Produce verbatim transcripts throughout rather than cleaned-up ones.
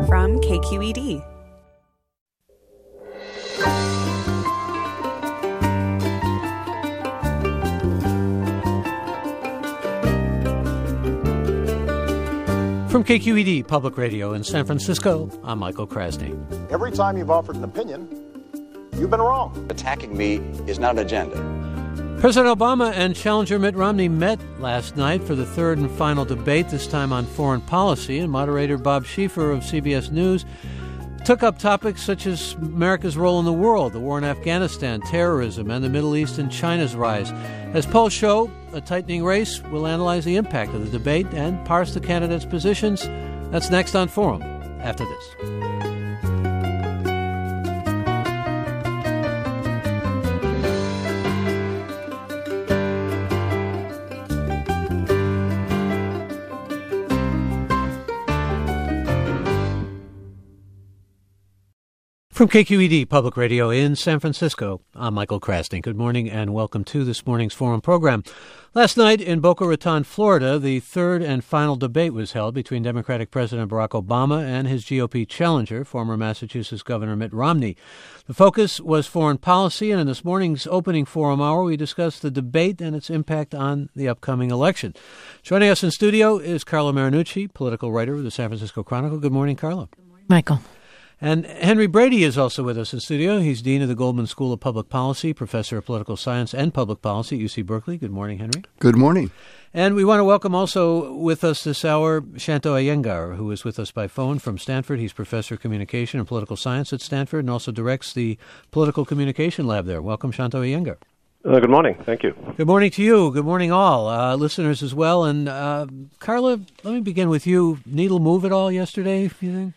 from K Q E D. From K Q E D Public Radio in San Francisco, I'm Michael Krasny. Every time you've offered an opinion, you've been wrong. Attacking me is not an agenda. President Obama and challenger Mitt Romney met last night for the third and final debate, this time on foreign policy, and moderator Bob Schieffer of C B S News took up topics such as America's role in the world, the war in Afghanistan, terrorism, and the Middle East and China's rise. As polls show, a tightening race. Will analyze the impact of the debate and parse the candidates' positions. That's next on Forum, after this. From K Q E D Public Radio in San Francisco, I'm Michael Krasny. Good morning and welcome to this morning's Forum program. Last night in Boca Raton, Florida, the third and final debate was held between Democratic President Barack Obama and his G O P challenger, former Massachusetts Governor Mitt Romney. The focus was foreign policy, and in this morning's opening Forum Hour, we discussed the debate and its impact on the upcoming election. Joining us in studio is Carla Marinucci, political writer of the San Francisco Chronicle. Good morning, Carla. Good morning, Michael. And Henry Brady is also with us in studio. He's Dean of the Goldman School of Public Policy, Professor of Political Science and Public Policy at U C Berkeley. Good morning, Henry. Good morning. And we want to welcome also with us this hour Shanto Iyengar, who is with us by phone from Stanford. He's Professor of Communication and Political Science at Stanford and also directs the Political Communication Lab there. Welcome, Shanto Iyengar. Uh, good morning. Thank you. Good morning to you. Good morning, all uh, listeners as well. And uh, Carla, let me begin with you. Needle move at all yesterday, you think?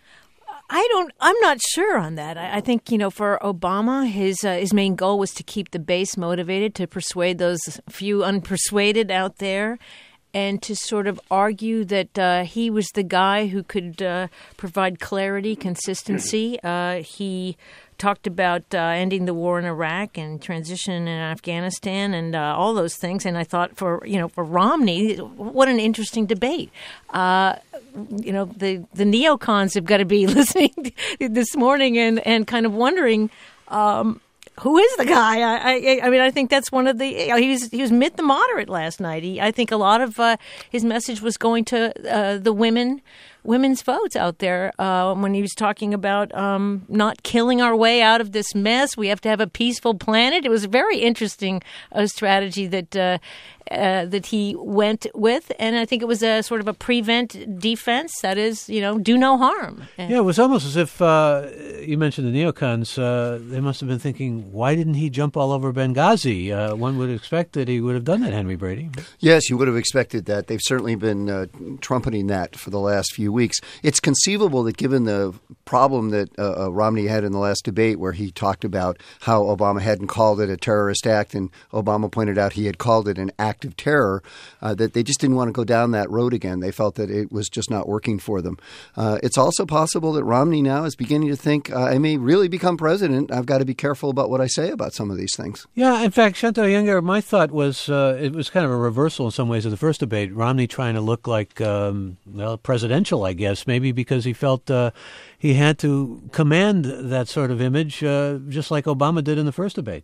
I don't. I'm not sure on that. I, I think you know, for Obama, his uh, his main goal was to keep the base motivated, to persuade those few unpersuaded out there, and to sort of argue that uh, he was the guy who could uh, provide clarity, consistency. Uh, he talked about uh, ending the war in Iraq and transition in Afghanistan and uh, all those things. And I thought for you know for Romney, what an interesting debate. Uh, you know, the, the neocons have got to be listening this morning and, and kind of wondering um, who is the guy. I, I I mean, I think that's one of the you know, he was he was Mitt the moderate last night. He, I think a lot of uh, his message was going to uh, the women. women's votes out there uh, when he was talking about um, not killing our way out of this mess. We have to have a peaceful planet. It was a very interesting uh, strategy that uh, uh, that he went with, and I think it was a sort of a prevent defense. That is, you know, do no harm. Yeah, it was almost as if uh, you mentioned the neocons. Uh, they must have been thinking, why didn't he jump all over Benghazi? Uh, one would expect that he would have done that, Henry Brady. Yes, you would have expected that. They've certainly been uh, trumpeting that for the last few weeks. It's conceivable that given the problem that uh, uh, Romney had in the last debate where he talked about how Obama hadn't called it a terrorist act and Obama pointed out he had called it an act of terror, uh, that they just didn't want to go down that road again. They felt that it was just not working for them. Uh, it's also possible that Romney now is beginning to think, uh, I may really become president. I've got to be careful about what I say about some of these things. Yeah, in fact, Shanto Iyengar, my thought was uh, it was kind of a reversal in some ways of the first debate. Romney trying to look like, um, well, presidential, I guess. Maybe because he felt uh, he had to command that sort of image, uh, just like Obama did in the first debate.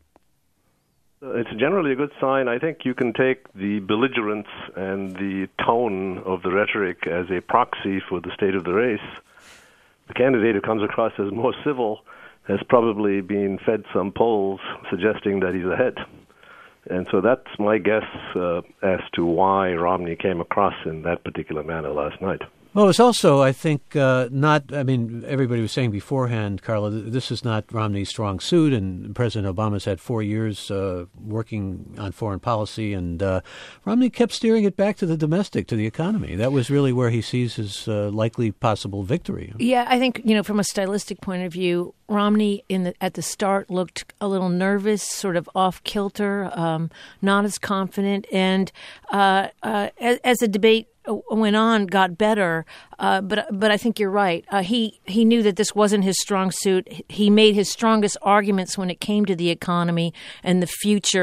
It's generally a good sign. I think you can take the belligerence and the tone of the rhetoric as a proxy for the state of the race. The candidate who comes across as more civil has probably been fed some polls suggesting that he's ahead. And so that's my guess uh, as to why Romney came across in that particular manner last night. Well, it's also, I think, uh, not, I mean, everybody was saying beforehand, Carla, this is not Romney's strong suit, and President Obama's had four years uh, working on foreign policy, and uh, Romney kept steering it back to the domestic, to the economy. That was really where he sees his uh, likely possible victory. Yeah, I think, you know, from a stylistic point of view, Romney in the, at the start looked a little nervous, sort of off-kilter, um, not as confident, and uh, uh, as, as the debate went on, got better, uh, but but I think you're right. Uh, he he knew that this wasn't his strong suit. He made his strongest arguments when it came to the economy and the future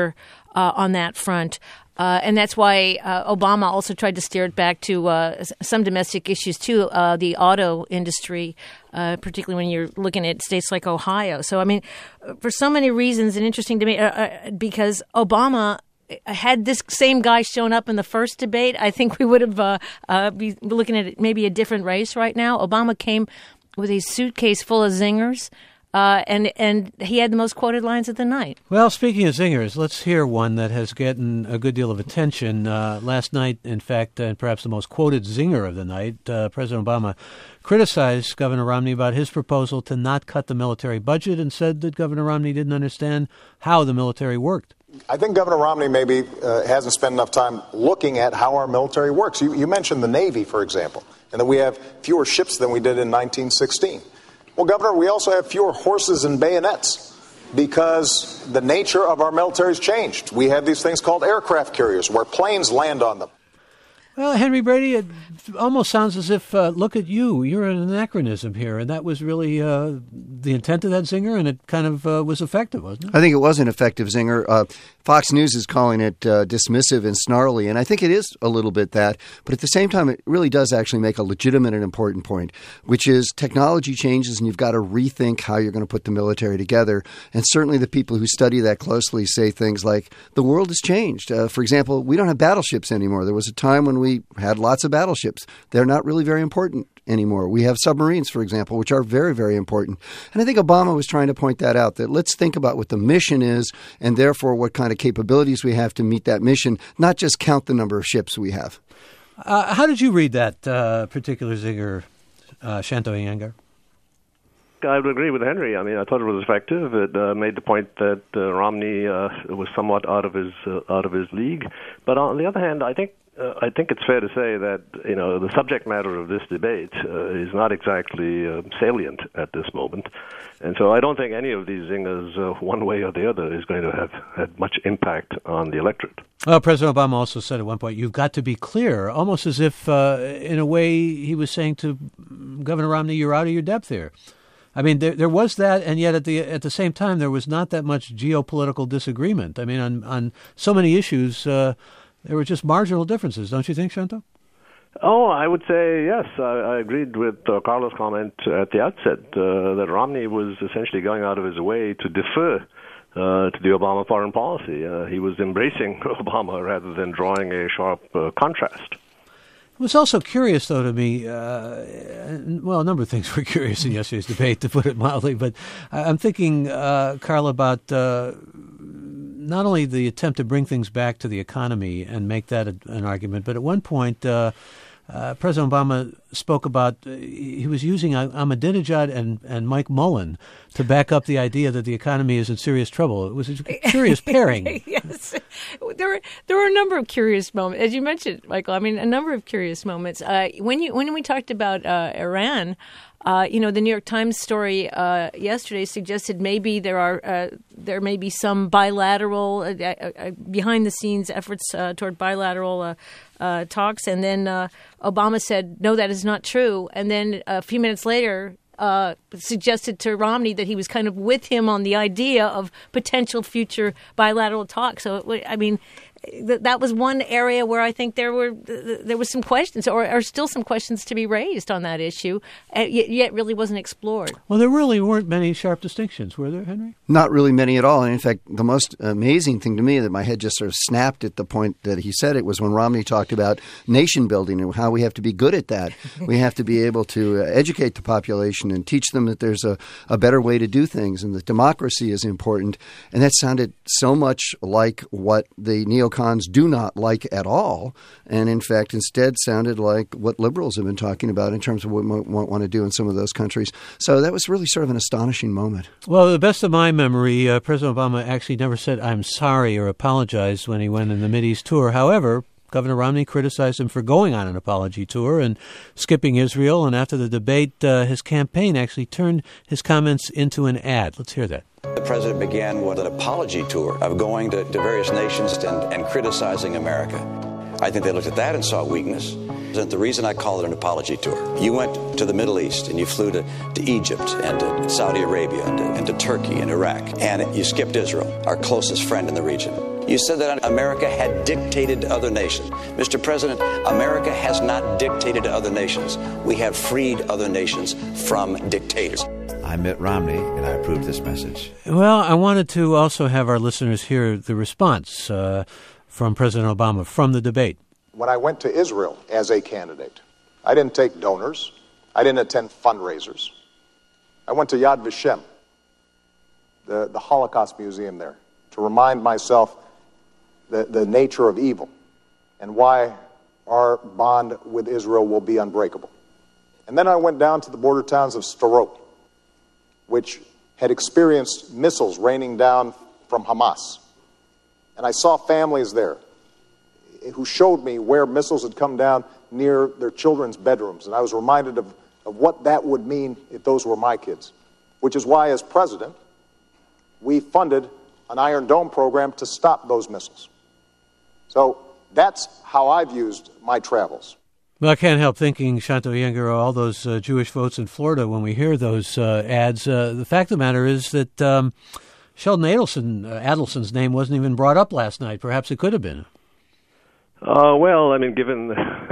uh, on that front. Uh, and that's why uh, Obama also tried to steer it back to uh, some domestic issues, too, uh, the auto industry, uh, particularly when you're looking at states like Ohio. So, I mean, for so many reasons, and interesting to me, uh, uh, because Obama, had this same guy shown up in the first debate, I think we would have uh, uh, be looking at maybe a different race right now. Obama came with a suitcase full of zingers. Uh, and and he had the most quoted lines of the night. Well, speaking of zingers, let's hear one that has gotten a good deal of attention. Uh, last night, in fact, and uh, perhaps the most quoted zinger of the night, uh, President Obama criticized Governor Romney about his proposal to not cut the military budget and said that Governor Romney didn't understand how the military worked. I think Governor Romney maybe uh, hasn't spent enough time looking at how our military works. You, you mentioned the Navy, for example, and that we have fewer ships than we did in nineteen sixteen. Well, Governor, we also have fewer horses and bayonets because the nature of our military has changed. We have these things called aircraft carriers where planes land on them. Well, Henry Brady, it almost sounds as if, uh, look at you, you're an anachronism here. And that was really uh, the intent of that zinger, and it kind of uh, was effective, wasn't it? I think it was an effective zinger. Uh, Fox News is calling it uh, dismissive and snarly, and I think it is a little bit that. But at the same time, it really does actually make a legitimate and important point, which is technology changes, and you've got to rethink how you're going to put the military together. And certainly the people who study that closely say things like, the world has changed. Uh, for example, we don't have battleships anymore. There was a time when we had lots of battleships. They're not really very important anymore. We have submarines, for example, which are very, very important. And I think Obama was trying to point that out, that let's think about what the mission is and therefore what kind of capabilities we have to meet that mission, not just count the number of ships we have. Uh, how did you read that uh, particular zinger, uh, Shanto Iyengar? I would agree with Henry. I mean, I thought it was effective. It uh, made the point that uh, Romney uh, was somewhat out of his uh, out of his league. But on the other hand, I think uh, I think it's fair to say that you know the subject matter of this debate uh, is not exactly uh, salient at this moment, and so I don't think any of these zingers, uh, one way or the other, is going to have had much impact on the electorate. Well, President Obama also said at one point, "You've got to be clear," almost as if, uh, in a way, he was saying to Governor Romney, "You're out of your depth here." I mean, there there was that, and yet at the at the same time, there was not that much geopolitical disagreement. I mean, on on so many issues, uh, there were just marginal differences, don't you think, Shanto? Oh, I would say yes. I, I agreed with uh, Carlos' comment at the outset uh, that Romney was essentially going out of his way to defer uh, to the Obama foreign policy. Uh, he was embracing Obama rather than drawing a sharp uh, contrast. It was also curious, though, to me, uh, well, a number of things were curious in yesterday's debate, to put it mildly, but I'm thinking, uh, Carl, about uh, not only the attempt to bring things back to the economy and make that a, an argument, but at one point, uh, uh, President Obama spoke about, uh, he was using Ahmadinejad and, and Mike Mullen to back up the idea that the economy is in serious trouble. It was a curious pairing. Yes. There were, there were a number of curious moments, as you mentioned, Michael. I mean, a number of curious moments. Uh, when you when we talked about uh, Iran, uh, you know, the New York Times story uh, yesterday suggested maybe there are uh, there may be some bilateral, uh, uh, behind the scenes efforts uh, toward bilateral uh, uh, talks, and then uh, Obama said, no, that is not true. And then a few minutes later, Uh, suggested to Romney that he was kind of with him on the idea of potential future bilateral talks. So, it, I mean, th- that was one area where I think there were th- there was some questions, or are still some questions to be raised on that issue, uh, yet, yet really wasn't explored. Well, there really weren't many sharp distinctions, were there, Henry? Not really many at all. And in fact, the most amazing thing to me that my head just sort of snapped at the point that he said it was when Romney talked about nation building and how we have to be good at that. We have to be able to uh, educate the population and teach them that there's a, a better way to do things and that democracy is important. And that sounded so much like what the neocons do not like at all. And in fact, instead sounded like what liberals have been talking about in terms of what we might want to do in some of those countries. So that was really sort of an astonishing moment. Well, to the best of my memory, uh, President Obama actually never said, "I'm sorry," or apologized when he went on the Mideast tour. However, Governor Romney criticized him for going on an apology tour and skipping Israel. And after the debate, uh, his campaign actually turned his comments into an ad. Let's hear that. The president began with an apology tour of going to, to various nations and, and criticizing America. I think they looked at that and saw weakness. The reason I call it an apology tour, you went to the Middle East and you flew to, to Egypt and to Saudi Arabia and to, and to Turkey and Iraq, and you skipped Israel, our closest friend in the region. You said that America had dictated to other nations. Mister President, America has not dictated to other nations. We have freed other nations from dictators. I'm Mitt Romney, and I approve this message. Well, I wanted to also have our listeners hear the response uh, from President Obama from the debate. When I went to Israel as a candidate, I didn't take donors. I didn't attend fundraisers. I went to Yad Vashem, the, the Holocaust Museum there, to remind myself the, the nature of evil and why our bond with Israel will be unbreakable. And then I went down to the border towns of Sderot, which had experienced missiles raining down from Hamas. And I saw families there who showed me where missiles had come down near their children's bedrooms. And I was reminded of, of what that would mean if those were my kids, which is why, as president, we funded an Iron Dome program to stop those missiles. So that's how I've used my travels. Well, I can't help thinking, Shanto Iyengar, all those uh, Jewish votes in Florida when we hear those uh, ads. Uh, the fact of the matter is that um, Sheldon Adelson, uh, Adelson's name wasn't even brought up last night. Perhaps it could have been. Uh, well, I mean, given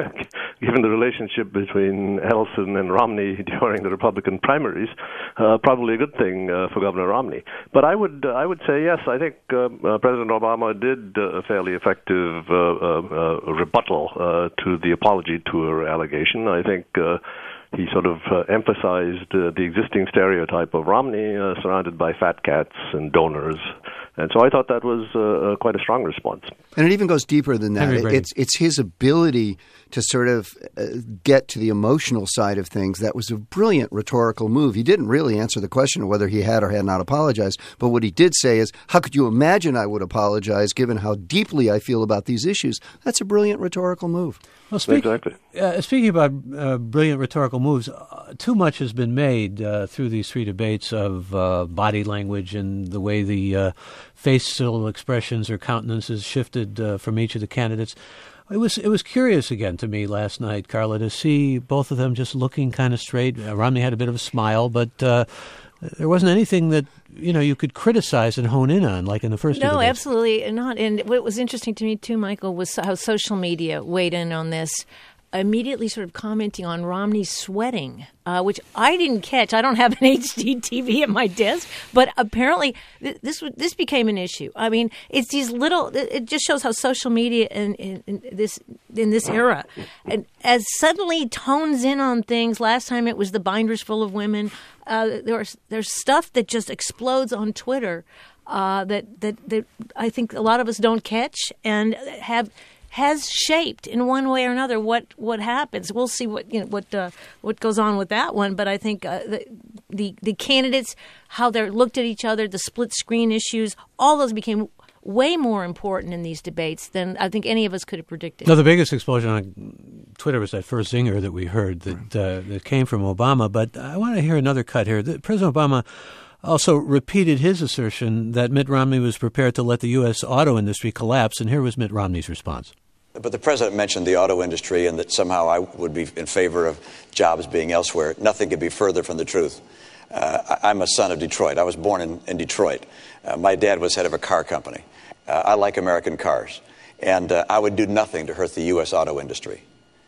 given the relationship between Adelson and Romney during the Republican primaries, uh, probably a good thing uh, for Governor Romney. But I would uh, I would say yes. I think uh, uh, President Obama did uh, a fairly effective uh, uh, uh, rebuttal uh, to the apology tour allegation. I think uh, he sort of uh, emphasized uh, the existing stereotype of Romney uh, surrounded by fat cats and donors. And so I thought that was uh, quite a strong response. And it even goes deeper than that. It, it's it's his ability to sort of uh, get to the emotional side of things. That was a brilliant rhetorical move. He didn't really answer the question of whether he had or had not apologized. But what he did say is, how could you imagine I would apologize given how deeply I feel about these issues? That's a brilliant rhetorical move. Well, speak, exactly. Uh, speaking about uh, brilliant rhetorical moves, uh, too much has been made uh, through these three debates of uh, body language and the way the uh, facial expressions or countenances shifted uh, from each of the candidates. It was it was curious again to me last night, Carla, to see both of them just looking kind of straight. Uh, Romney had a bit of a smile, but uh, there wasn't anything that, you know, you could criticize and hone in on like in the first No, two debates. absolutely not. And what was interesting to me, too, Michael, was how social media weighed in on this, immediately sort of commenting on Romney's sweating, uh, which I didn't catch. I don't have an H D T V at my desk, but apparently th- this this became an issue. I mean, it's these little. It just shows how social media in, in, in this in this era, and as suddenly tones in on things. Last time it was the binders full of women. Uh, there's there's stuff that just explodes on Twitter uh, that, that that I think a lot of us don't catch and have. Has shaped in one way or another what, what happens. We'll see what you know what uh, what goes on with that one. But I think uh, the, the the candidates, how they're looked at each other, the split screen issues, all those became way more important in these debates than I think any of us could have predicted. No, the biggest explosion on Twitter was that first zinger that we heard that uh, that came from Obama. But I want to hear another cut here. President Obama also repeated his assertion that Mitt Romney was prepared to let the U S auto industry collapse, and here was Mitt Romney's response. But the president mentioned the auto industry and that somehow I would be in favor of jobs being elsewhere. Nothing could be further from the truth. Uh, I'm a son of Detroit. I was born in, in Detroit. Uh, my dad was head of a car company. Uh, I like American cars. And uh, I would do nothing to hurt the U S auto industry.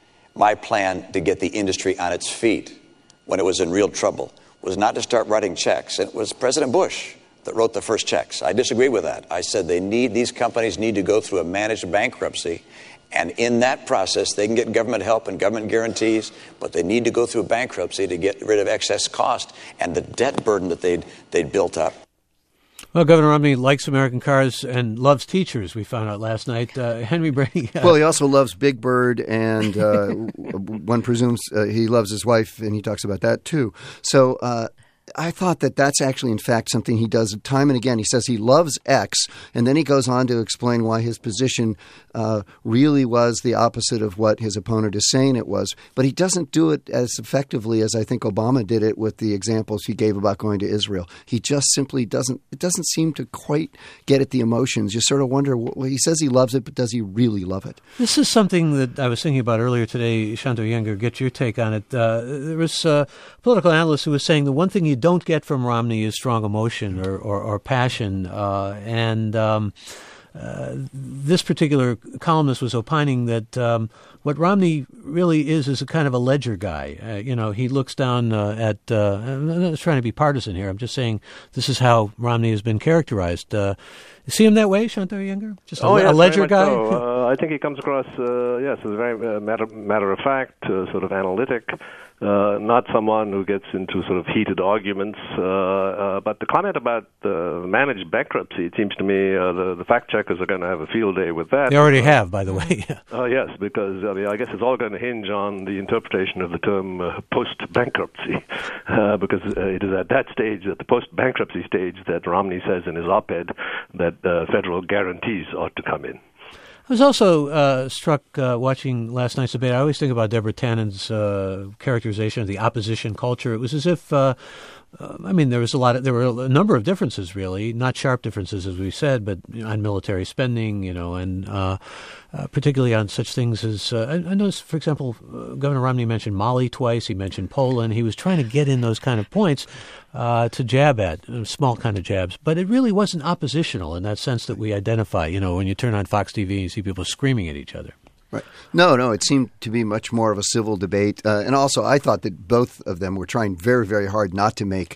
My plan to get the industry on its feet when it was in real trouble was not to start writing checks. It was President Bush that wrote the first checks. I disagree with that. I said they need, these companies need to go through a managed bankruptcy. And in that process, they can get government help and government guarantees, but they need to go through bankruptcy to get rid of excess cost and the debt burden that they'd, they'd built up. Well, Governor Romney likes American cars and loves teachers, we found out last night. Uh, Henry Brady. Uh, well, he also loves Big Bird, and uh, one presumes uh, he loves his wife, and he talks about that, too. So uh, I thought that that's actually, in fact, something he does time and again. He says he loves X, and then he goes on to explain why his position uh, really was the opposite of what his opponent is saying it was. But he doesn't do it as effectively as I think Obama did it with the examples he gave about going to Israel. He just simply doesn't – it doesn't seem to quite get at the emotions. You sort of wonder – well, he says he loves it, but does he really love it? This is something that I was thinking about earlier today. Shanto Iyengar, get your take on it. Uh, there was a political analyst who was saying the one thing you don't get from Romney is strong emotion or, or, or passion. Uh, and um, uh, this particular columnist was opining that um, what Romney really is is a kind of a ledger guy. Uh, you know, he looks down uh, at, uh, I'm not trying to be partisan here, I'm just saying this is how Romney has been characterized. Uh, see him that way, Shanto Iyengar? Just a, oh, yes, a ledger guy? So. Uh, I think he comes across, uh, yes, as a very uh, matter, matter of fact, uh, sort of analytic, uh, not someone who gets into sort of heated arguments. Uh, uh, but the comment about uh, managed bankruptcy, it seems to me uh, the, the fact checkers are going to have a field day with that. They already have, by the way. Oh, uh, yes, because I mean, I guess it's all going to hinge on the interpretation of the term uh, post-bankruptcy, uh, because uh, it is at that stage, at the post-bankruptcy stage, that Romney says in his op-ed that uh, federal guarantees ought to come in. I was also uh, struck uh, watching last night's debate. I always think about Deborah Tannen's uh, characterization of the opposition culture. It was as if, uh, uh, I mean, there was a lot of, there were a number of differences, really, not sharp differences, as we said, but you know, on military spending, you know, and uh, uh, particularly on such things as, uh, I, I noticed, for example, uh, Governor Romney mentioned Mali twice. He mentioned Poland. He was trying to get in those kind of points uh, to jab at, uh, small kind of jabs. But it really wasn't oppositional in that sense that we identify. You know, when you turn on Fox T V and you see people screaming at each other. Right. No, no, it seemed to be much more of a civil debate. Uh, and also, I thought that both of them were trying very, very hard not to make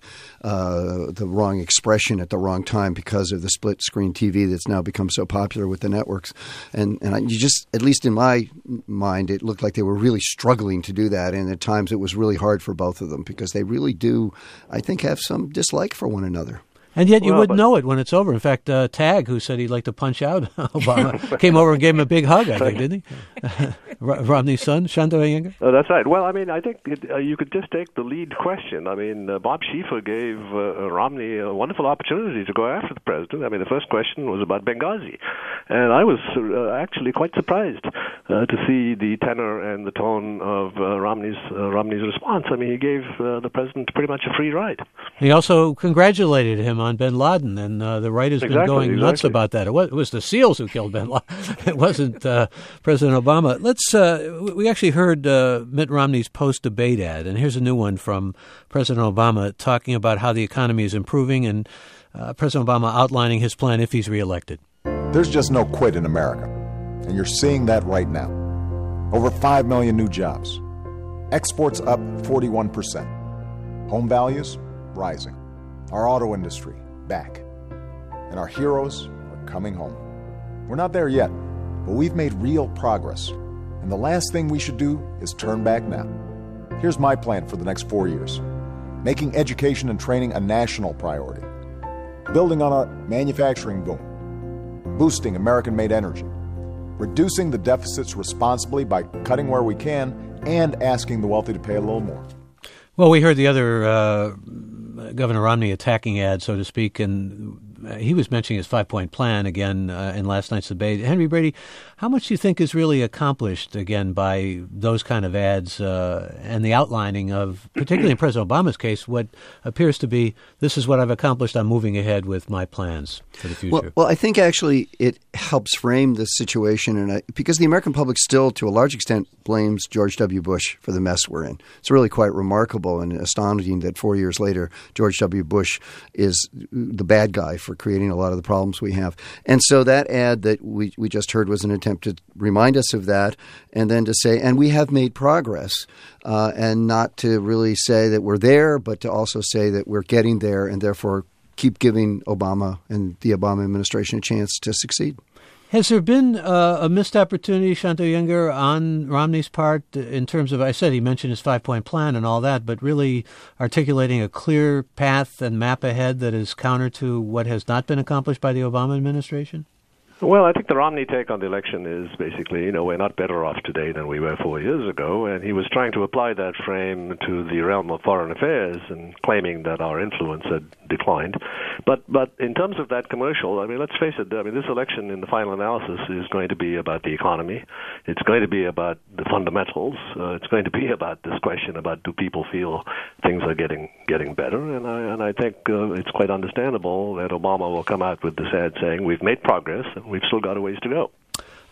uh, the wrong expression at the wrong time because of the split-screen T V that's now become so popular with the networks. And, and I, you just, at least in my mind, it looked like they were really struggling to do that. And at times it was really hard for both of them because they really do, I think, have some dislike for one another. And yet you well, wouldn't know it when it's over. In fact, uh, Tagg, who said he'd like to punch out Obama, came over and gave him a big hug, I think, didn't he? Romney's son, Shanto Iyengar? Oh, that's right. Well, I mean, I think it, uh, you could just take the lead question. I mean, uh, Bob Schieffer gave uh, Romney a wonderful opportunity to go after the president. I mean, the first question was about Benghazi. And I was uh, actually quite surprised uh, to see the tenor and the tone of uh, Romney's uh, Romney's response. I mean, he gave uh, the president pretty much a free ride. He also congratulated him on bin Laden, and uh, the right has exactly, been going exactly. nuts about that. It was, it was the SEALs who killed bin Laden. It wasn't uh, President Obama. Let's. Uh, we actually heard uh, Mitt Romney's post-debate ad, and here's a new one from President Obama talking about how the economy is improving, and uh, President Obama outlining his plan if he's reelected. There's just no quit in America, and you're seeing that right now. Over five million new jobs. Exports up forty-one percent. Home values rising. Our auto industry back. And our heroes are coming home. We're not there yet, but we've made real progress. And the last thing we should do is turn back now. Here's my plan for the next four years. Making education and training a national priority. Building on our manufacturing boom. Boosting American-made energy. Reducing the deficits responsibly by cutting where we can and asking the wealthy to pay a little more. Well, we heard the other uh, Governor Romney attacking ad, so to speak, and he was mentioning his five-point plan again uh, in last night's debate. Henry Brady, how much do you think is really accomplished, again, by those kind of ads uh, and the outlining of, particularly in President Obama's case, what appears to be, this is what I've accomplished, I'm moving ahead with my plans for the future? Well, well I think actually it helps frame the situation, and I, because the American public still, to a large extent, blames George W. Bush for the mess we're in. It's really quite remarkable and astonishing that four years later, George W. Bush is the bad guy for creating a lot of the problems we have. And so that ad that we, we just heard was an attempt to remind us of that, and then to say, and we have made progress, uh, and not to really say that we're there, but to also say that we're getting there, and therefore keep giving Obama and the Obama administration a chance to succeed. Has there been uh, a missed opportunity, Shanto Iyengar, on Romney's part in terms of, I said he mentioned his five-point plan and all that, but really articulating a clear path and map ahead that is counter to what has not been accomplished by the Obama administration? Well, I think the Romney take on the election is basically, you know, we're not better off today than we were four years ago, and he was trying to apply that frame to the realm of foreign affairs and claiming that our influence had declined. But but in terms of that commercial, I mean, let's face it, I mean, this election in the final analysis is going to be about the economy. It's going to be about the fundamentals. Uh, it's going to be about this question about do people feel things are getting getting better, and I, and I think uh, it's quite understandable that Obama will come out with this ad saying we've made progress, we've still got a ways to go.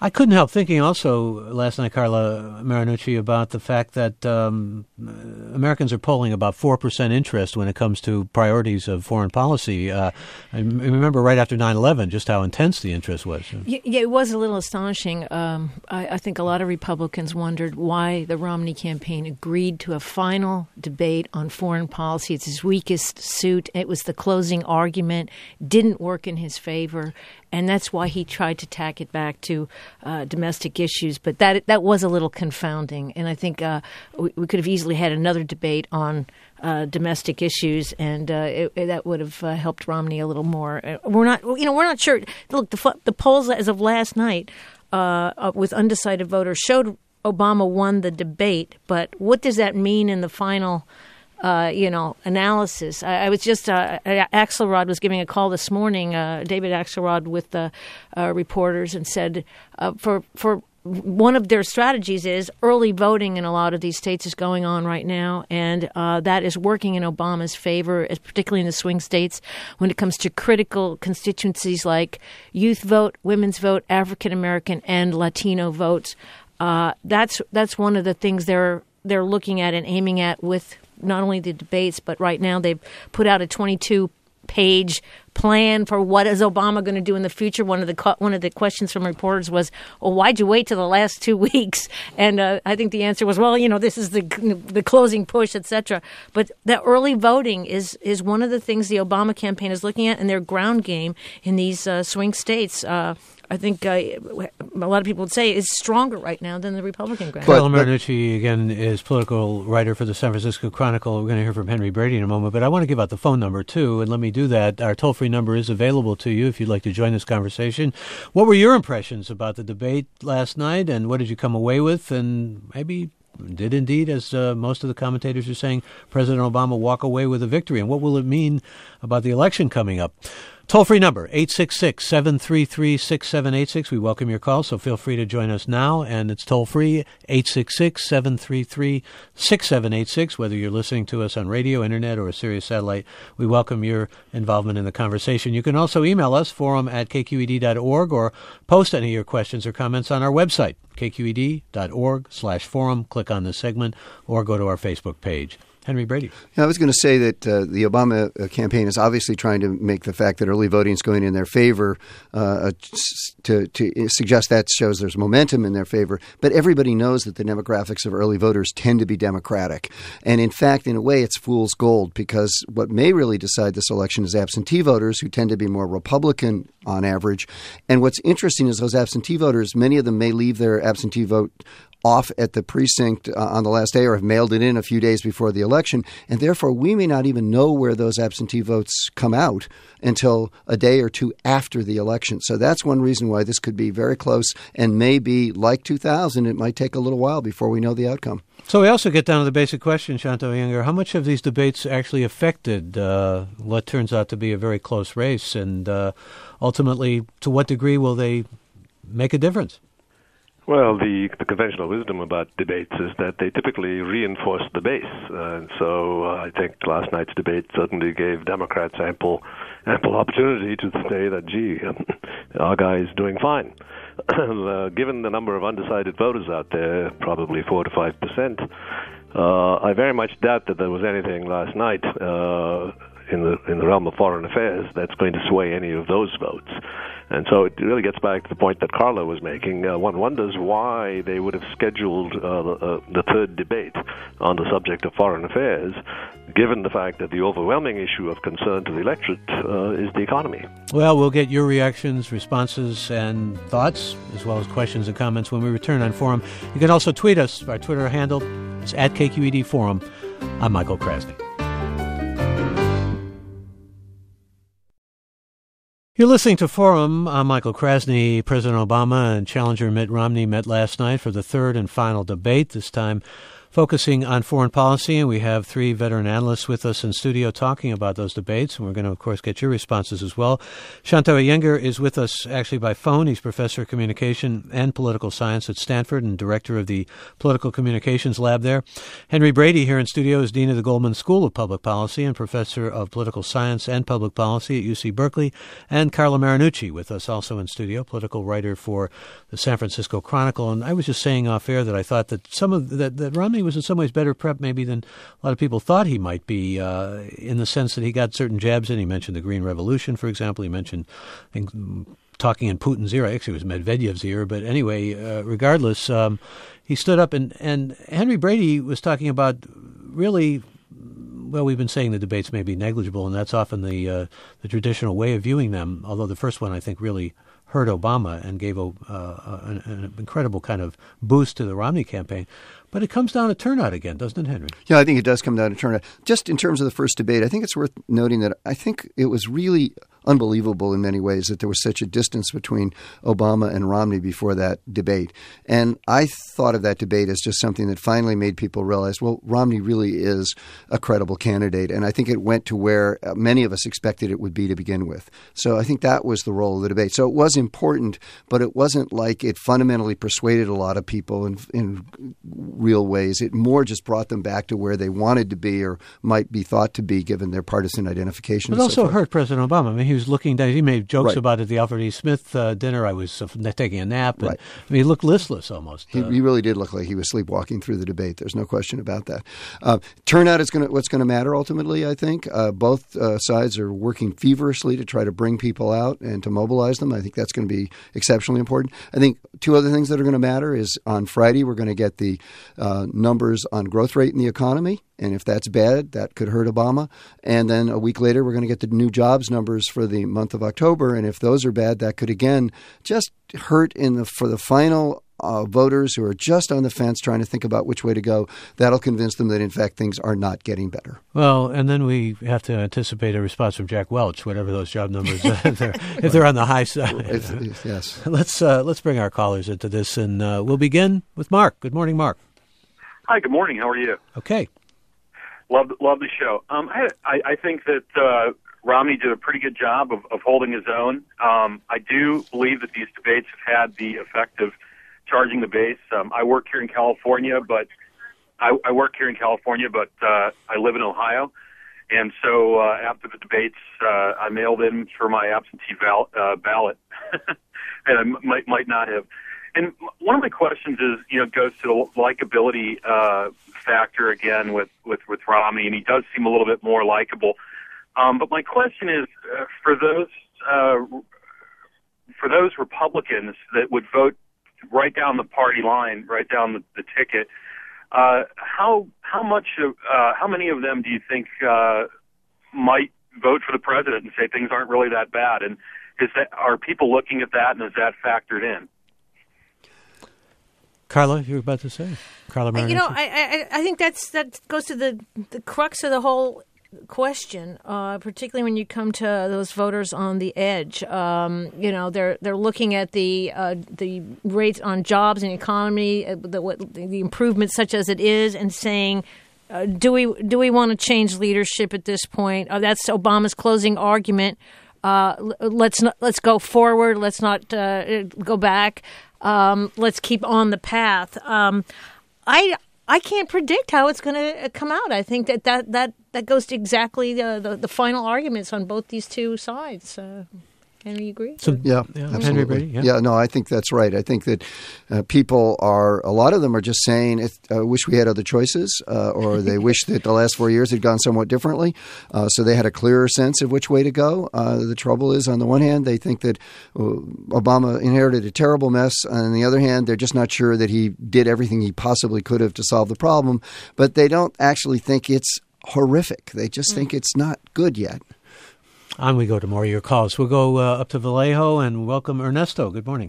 I couldn't help thinking also last night, Carla Marinucci, about the fact that um, Americans are polling about four percent interest when it comes to priorities of foreign policy. Uh, I remember right after nine eleven just how intense the interest was. Yeah, yeah it was a little astonishing. Um, I, I think a lot of Republicans wondered why the Romney campaign agreed to a final debate on foreign policy. It's his weakest suit. It was the closing argument, didn't work in his favor. And that's why he tried to tack it back to uh, domestic issues. But that that was a little confounding. And I think uh, we, we could have easily had another debate on uh, domestic issues, and uh, it, it, that would have uh, helped Romney a little more. We're not, you know, we're not sure. Look, the, the polls as of last night uh, with undecided voters showed Obama won the debate. But what does that mean in the final? Uh, you know, analysis. I, I was just, uh, Axelrod was giving a call this morning, uh, David Axelrod with the uh, reporters, and said uh, for for one of their strategies is early voting in a lot of these states is going on right now, and uh, that is working in Obama's favor, particularly in the swing states when it comes to critical constituencies like youth vote, women's vote, African American, and Latino votes. Uh, that's that's one of the things they're they're looking at and aiming at with not only the debates, but right now they've put out a twenty-two page plan for what is Obama going to do in the future. One of the one of the questions from reporters was, well, why'd you wait till the last two weeks? And uh, I think the answer was, well, you know, this is the the closing push, et cetera. But the early voting is is one of the things the Obama campaign is looking at in their ground game in these uh, swing states. Uh, I think uh, a lot of people would say is stronger right now than the Republican ground. Carla Marinucci, again, is political writer for the San Francisco Chronicle. We're going to hear from Henry Brady in a moment, but I want to give out the phone number, too, and let me do that. Our toll-free number is available to you if you'd like to join this conversation. What were your impressions about the debate last night, and what did you come away with? And maybe did indeed, as uh, most of the commentators are saying, President Obama walk away with a victory, and what will it mean about the election coming up? Toll-free number, eight six six, seven three three, six seven eight six. We welcome your call, so feel free to join us now. And it's toll-free, eight six six, seven three three, six seven eight six. Whether you're listening to us on radio, internet, or a Sirius satellite, we welcome your involvement in the conversation. You can also email us, forum at k q e d dot org, or post any of your questions or comments on our website, k q e d dot org slash forum. Click on this segment, or go to our Facebook page. Henry Brady. Yeah, I was going to say that uh, the Obama uh, campaign is obviously trying to make the fact that early voting is going in their favor uh, to, to suggest that shows there's momentum in their favor. But everybody knows that the demographics of early voters tend to be Democratic. And in fact, in a way, it's fool's gold, because what may really decide this election is absentee voters, who tend to be more Republican on average. And what's interesting is those absentee voters, many of them may leave their absentee vote off at the precinct uh, on the last day, or have mailed it in a few days before the election. And therefore, we may not even know where those absentee votes come out until a day or two after the election. So that's one reason why this could be very close, and maybe like two thousand, it might take a little while before we know the outcome. So we also get down to the basic question, Shanto Iyengar. How much have these debates actually affected uh, what turns out to be a very close race? And uh, ultimately, to what degree will they make a difference? Well, the, the conventional wisdom about debates is that they typically reinforce the base. Uh, and so uh, I think last night's debate certainly gave Democrats ample ample opportunity to say that, gee, our guy is doing fine. uh, given the number of undecided voters out there, probably four to five percent, uh, I very much doubt that there was anything last night uh, in the in the realm of foreign affairs that's going to sway any of those votes. And so it really gets back to the point that Carla was making. Uh, one wonders why they would have scheduled uh, the, uh, the third debate on the subject of foreign affairs, given the fact that the overwhelming issue of concern to the electorate uh, is the economy. Well, we'll get your reactions, responses, and thoughts, as well as questions and comments when we return on Forum. You can also tweet us. Our Twitter handle is at K Q E D Forum. I'm Michael Krasny. You're listening to Forum. I'm Michael Krasny. President Obama and challenger Mitt Romney met last night for the third and final debate, this time focusing on foreign policy, and we have three veteran analysts with us in studio talking about those debates, and we're going to, of course, get your responses as well. Shanto Iyengar is with us actually by phone. He's professor of communication and political science at Stanford and director of the Political Communications Lab there. Henry Brady here in studio is dean of the Goldman School of Public Policy and professor of political science and public policy at U C Berkeley, and Carla Marinucci with us also in studio, political writer for the San Francisco Chronicle. And I was just saying off air that I thought that some of that, that Romney was in some ways better prepped maybe than a lot of people thought he might be, uh, in the sense that he got certain jabs in. He mentioned the Green Revolution, for example. He mentioned things, talking in Putin's ear. Actually, it was Medvedev's ear. But anyway, uh, regardless, um, he stood up, and, and Henry Brady was talking about really, well, we've been saying the debates may be negligible, and that's often the uh, the traditional way of viewing them, although the first one, I think, really hurt Obama and gave a, uh, an, an incredible kind of boost to the Romney campaign. But it comes down to turnout again, doesn't it, Henry? Yeah, I think it does come down to turnout. Just in terms of the first debate, I think it's worth noting that I think it was really unbelievable in many ways that there was such a distance between Obama and Romney before that debate. And I thought of that debate as just something that finally made people realize, well, Romney really is a credible candidate. And I think it went to where many of us expected it would be to begin with. So I think that was the role of the debate. So it was important, but it wasn't like it fundamentally persuaded a lot of people in, in real ways. It more just brought them back to where they wanted to be or might be thought to be given their partisan identification. But it also so hurt President Obama. I mean, he was looking down. He made jokes right. about it at the Alfred E. Smith uh, dinner. I was uh, taking a nap. And, right. I mean, he looked listless almost. He, uh, he really did look like he was sleepwalking through the debate. There's no question about that. Uh, turnout is going what's going to matter ultimately, I think. Uh, both uh, sides are working feverishly to try to bring people out and to mobilize them. I think that's going to be exceptionally important. I think two other things that are going to matter is on Friday we're going to get the uh, numbers on growth rate in the economy. And if that's bad, that could hurt Obama. And then a week later, we're going to get the new jobs numbers for the month of October. And if those are bad, that could, again, just hurt in the for the final uh, voters who are just on the fence trying to think about which way to go. That'll convince them that, in fact, things are not getting better. Well, and then we have to anticipate a response from Jack Welch, whatever those job numbers are, if, they're, if they're on the high side. It's, it's, yes. Let's, uh, let's bring our callers into this, and uh, we'll begin with Mark. Good morning, Mark. Hi, good morning. How are you? Okay. Love, love the show. Um, I, I think that uh, Romney did a pretty good job of, of holding his own. Um, I do believe that these debates have had the effect of charging the base. Um, I work here in California, but I, I work here in California, but uh, I live in Ohio, and so uh, after the debates, uh, I mailed in for my absentee val- uh, ballot, and I m- might might not have. And one of my questions is, you know, goes to the likability uh, factor again with, with, with Romney, and he does seem a little bit more likable. Um, but my question is, uh, for those uh, for those Republicans that would vote right down the party line, right down the, the ticket, uh, how how much of, uh, how many of them do you think uh, might vote for the president and say things aren't really that bad? And is that are people looking at that, and is that factored in? Carla, you were about to say. Carla Marinucci. You know, I, I I think that's that goes to the the crux of the whole question, uh, particularly when you come to those voters on the edge. Um, you know, they're they're looking at the uh, the rates on jobs and economy, uh, the what, the improvements such as it is, and saying, uh, do we do we want to change leadership at this point? Uh, that's Obama's closing argument. Uh, let's not, let's go forward. Let's not uh, go back. Um, let's keep on the path. Um, I I can't predict how it's going to come out. I think that that, that, that goes to exactly the, the, the final arguments on both these two sides. Uh, Henry, you agree? So, yeah, yeah, absolutely. Henry Brady, yeah. yeah, no, I think that's right. I think that uh, people are, a lot of them are just saying, I uh, wish we had other choices, uh, or they wish that the last four years had gone somewhat differently. Uh, so they had a clearer sense of which way to go. Uh, the trouble is, on the one hand, they think that uh, Obama inherited a terrible mess. On the other hand, they're just not sure that he did everything he possibly could have to solve the problem. But they don't actually think it's horrific. They just mm. think it's not good yet. On we go to more of your calls. We'll go uh, up to Vallejo and welcome Ernesto. Good morning.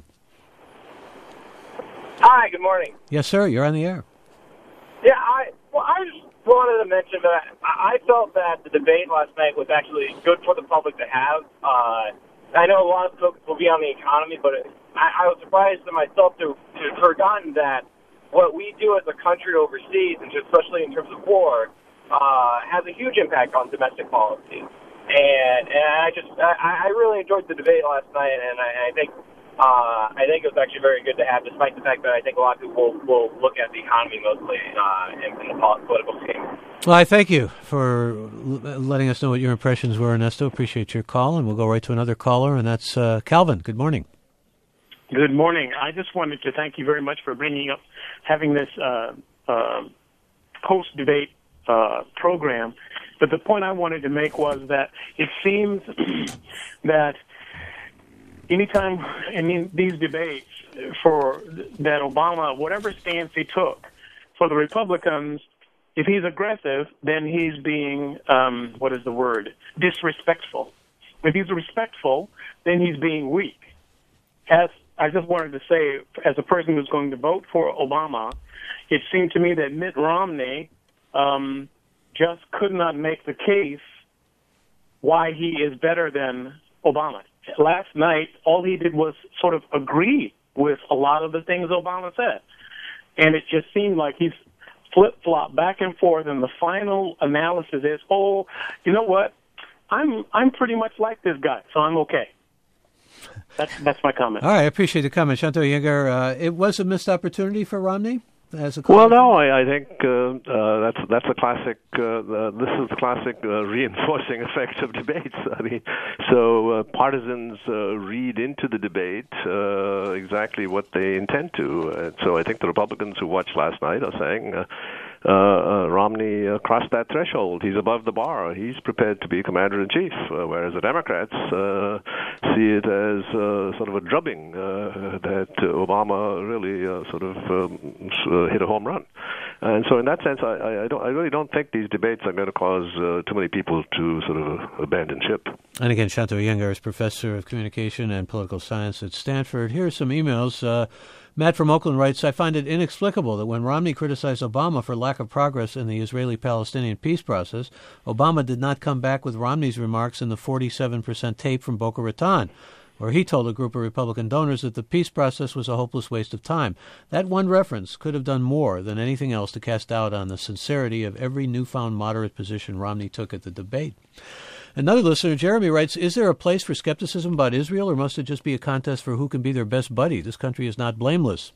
Hi, good morning. Yes, sir. You're on the air. Yeah, I well, I just wanted to mention that I felt that the debate last night was actually good for the public to have. Uh, I know a lot of focus will be on the economy, but I, I was surprised to myself to, to have forgotten that what we do as a country overseas, and especially in terms of war, uh, has a huge impact on domestic policy. And, and I just, I, I really enjoyed the debate last night, and I, I think, uh, I think it was actually very good to have, despite the fact that I think a lot of people will, will look at the economy mostly uh, in, in the political scheme. Well, I thank you for letting us know what your impressions were, Ernesto. Appreciate your call, and we'll go right to another caller, and that's uh, Calvin. Good morning. Good morning. I just wanted to thank you very much for bringing up, having this uh, uh, post-debate uh, program. But the point I wanted to make was that it seems that anytime in these debates for that Obama, whatever stance he took, for the Republicans, if he's aggressive, then he's being, um, what is the word, disrespectful. If he's respectful, then he's being weak. As I just wanted to say, as a person who's going to vote for Obama, it seemed to me that Mitt Romney um, just could not make the case why he is better than Obama. Last night, all he did was sort of agree with a lot of the things Obama said. And it just seemed like he's flip-flop back and forth, and the final analysis is, oh, you know what? I'm I'm pretty much like this guy, so I'm okay. That's that's my comment. All right, I appreciate the comment, Shanto Yeager. Uh, it was a missed opportunity for Romney as a well, no, I, I think uh, uh, that's that's a classic. Uh, uh, this is the classic uh, reinforcing effect of debates. I mean, so uh, partisans uh, read into the debate uh, exactly what they intend to. And so I think the Republicans who watched last night are saying. Uh, Uh, uh, Romney uh, crossed that threshold. He's above the bar. He's prepared to be commander-in-chief, uh, whereas the Democrats uh, see it as uh, sort of a drubbing uh, that uh, Obama really uh, sort of um, uh, hit a home run. And so in that sense, I, I, don't, I really don't think these debates are going to cause uh, too many people to sort of abandon ship. And again, Shanto Yeager is professor of communication and political science at Stanford. Here are some emails. Uh, Matt from Oakland writes, I find it inexplicable that when Romney criticized Obama for lack of progress in the Israeli-Palestinian peace process, Obama did not come back with Romney's remarks in the forty-seven percent tape from Boca Raton, where he told a group of Republican donors that the peace process was a hopeless waste of time. That one reference could have done more than anything else to cast doubt on the sincerity of every newfound moderate position Romney took at the debate. Another listener, Jeremy, writes, is there a place for skepticism about Israel, or must it just be a contest for who can be their best buddy? This country is not blameless.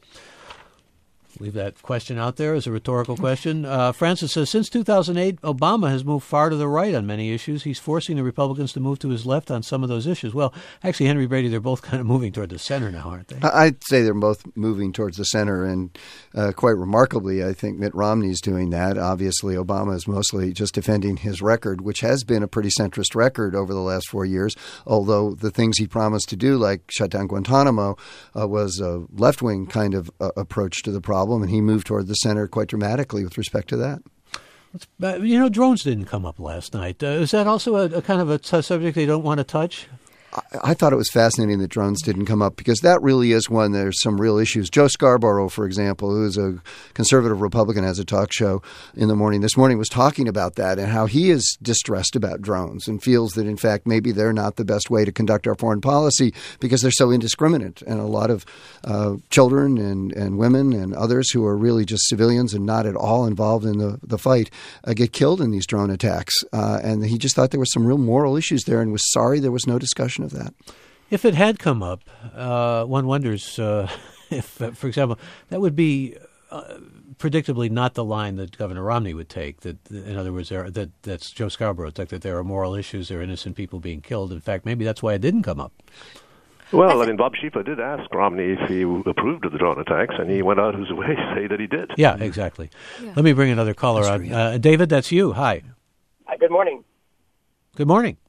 Leave that question out there as a rhetorical question. Uh, Francis says, since two thousand eight, Obama has moved far to the right on many issues. He's forcing the Republicans to move to his left on some of those issues. Well, actually, Henry Brady, they're both kind of moving toward the center now, aren't they? I'd say they're both moving towards the center, and uh, quite remarkably, I think Mitt Romney's doing that. Obviously, Obama is mostly just defending his record, which has been a pretty centrist record over the last four years, although the things he promised to do, like shut down Guantanamo, uh, was a left-wing kind of uh, approach to the problem. And he moved toward the center quite dramatically with respect to that. Uh, you know, drones didn't come up last night. Uh, is that also a, a kind of a t- subject they don't want to touch? I thought it was fascinating that drones didn't come up, because that really is one. There's some real issues. Joe Scarborough, for example, who is a conservative Republican, has a talk show in the morning this morning, was talking about that and how he is distressed about drones and feels that, in fact, maybe they're not the best way to conduct our foreign policy because they're so indiscriminate. And a lot of uh, children and, and women and others who are really just civilians and not at all involved in the, the fight uh, get killed in these drone attacks. Uh, and he just thought there were some real moral issues there and was sorry there was no discussion of that. If it had come up, uh, one wonders uh, if, uh, for example, that would be uh, predictably not the line that Governor Romney would take. That, in other words, there, that that's Joe Scarborough took, that there are moral issues, there are innocent people being killed. In fact, maybe that's why it didn't come up. Well, I mean, Bob Schieffer did ask Romney if he approved of the drone attacks, and he went out of his way to say that he did. Yeah, exactly. Yeah. Let me bring another caller that's on. true, yeah. Uh, David, that's you. Hi. Hi, good morning. Good morning.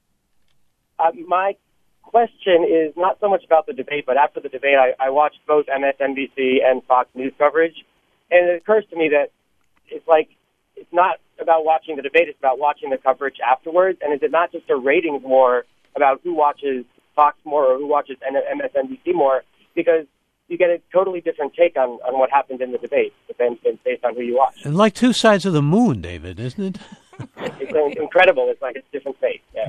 Uh, my question is not so much about the debate, but after the debate, I, I watched both M S N B C and Fox News coverage, and it occurs to me that it's like it's not about watching the debate, it's about watching the coverage afterwards, and is it not just a ratings war about who watches Fox more or who watches M S N B C more, because you get a totally different take on, on what happened in the debate, based on who you watch. And like two sides of the moon, David, isn't it? It's incredible. It's like it's different face, yeah.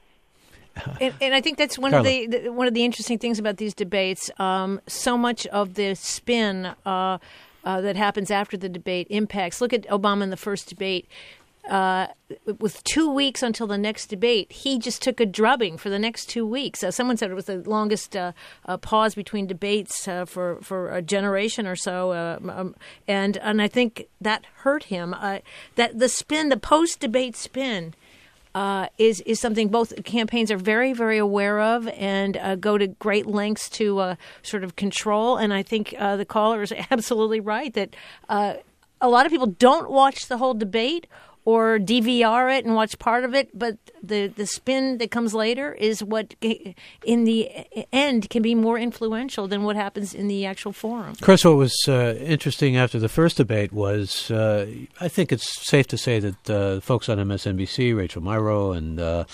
And, and I think that's one Carla. of the, the one of the interesting things about these debates. Um, so much of the spin uh, uh, that happens after the debate impacts. Look at Obama in the first debate. Uh, with two weeks until the next debate, he just took a drubbing for the next two weeks. Uh, someone said it was the longest uh, uh, pause between debates uh, for for a generation or so, uh, um, and and I think that hurt him. Uh, that the spin, the post debate spin, uh, is is something both campaigns are very very aware of and uh, go to great lengths to uh, sort of control. And I think uh, the caller is absolutely right that uh, a lot of people don't watch the whole debate or D V R it and watch part of it, but the, the spin that comes later is what, in the end, can be more influential than what happens in the actual forum. Chris, what was uh, interesting after the first debate was, uh, I think it's safe to say that uh, folks on M S N B C, Rachel Maddow and uh,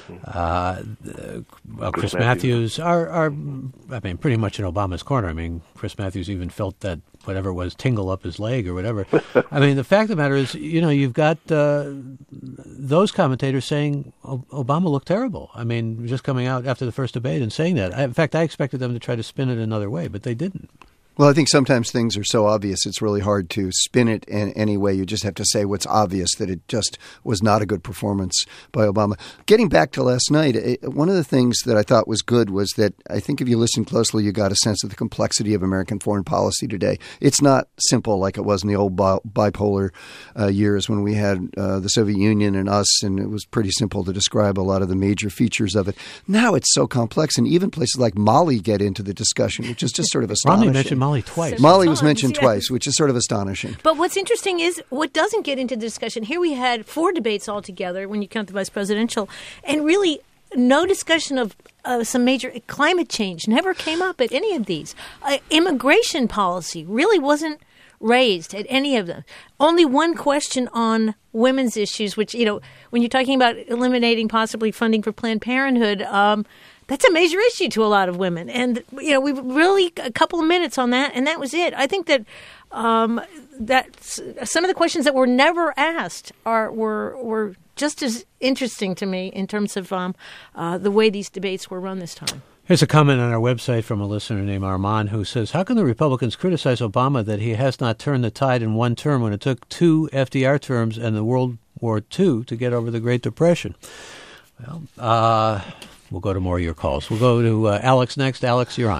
uh, well, Chris, Chris Matthews, Matthews are, are, I mean, pretty much in Obama's corner. I mean, Chris Matthews even felt that whatever it was, tingle up his leg or whatever. I mean, the fact of the matter is, you know, you've got uh, those commentators saying Obama looked terrible. I mean, just coming out after the first debate and saying that. I, in fact, I expected them to try to spin it another way, but they didn't. Well, I think sometimes things are so obvious it's really hard to spin it in any way. You just have to say what's obvious, that it just was not a good performance by Obama. Getting back to last night, it, one of the things that I thought was good was that I think if you listen closely, you got a sense of the complexity of American foreign policy today. It's not simple like it was in the old bi- bipolar uh, years when we had uh, the Soviet Union and us, and it was pretty simple to describe a lot of the major features of it. Now it's so complex, and even places like Mali get into the discussion, which is just sort of astonishing. Romney mentioned Mali twice. Mali was mentioned yeah. twice, which is sort of astonishing. But what's interesting is what doesn't get into the discussion. Here we had four debates altogether when you count the vice presidential, and really no discussion of uh, some major climate change never came up at any of these. Uh, immigration policy really wasn't raised at any of them. Only one question on women's issues, which, you know, when you're talking about eliminating possibly funding for Planned Parenthood, um, that's a major issue to a lot of women. And, you know, we really a couple of minutes on that, and that was it. I think that um, that some of the questions that were never asked are were were just as interesting to me in terms of um, uh, the way these debates were run this time. Here's a comment on our website from a listener named Armand who says, how can the Republicans criticize Obama that he has not turned the tide in one term when it took two F D R terms and the World War Two to get over the Great Depression? Well, uh... We'll go to more of your calls. We'll go to uh, Alex next. Alex, you're on.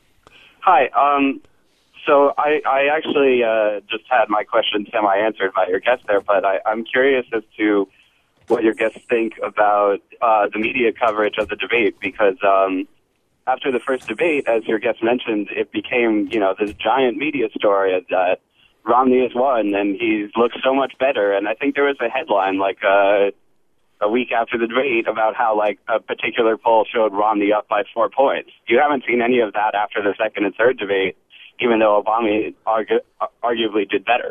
Hi. Um, so I, I actually uh, just had my question semi-answered by your guest there, but I, I'm curious as to what your guests think about uh, the media coverage of the debate, because um, after the first debate, as your guest mentioned, it became, you know, this giant media story that Romney has won and he looks so much better. And I think there was a headline like uh, a week after the debate about how, like, a particular poll showed Romney up by four points. You haven't seen any of that after the second and third debate, even though Obama argu- arguably did better.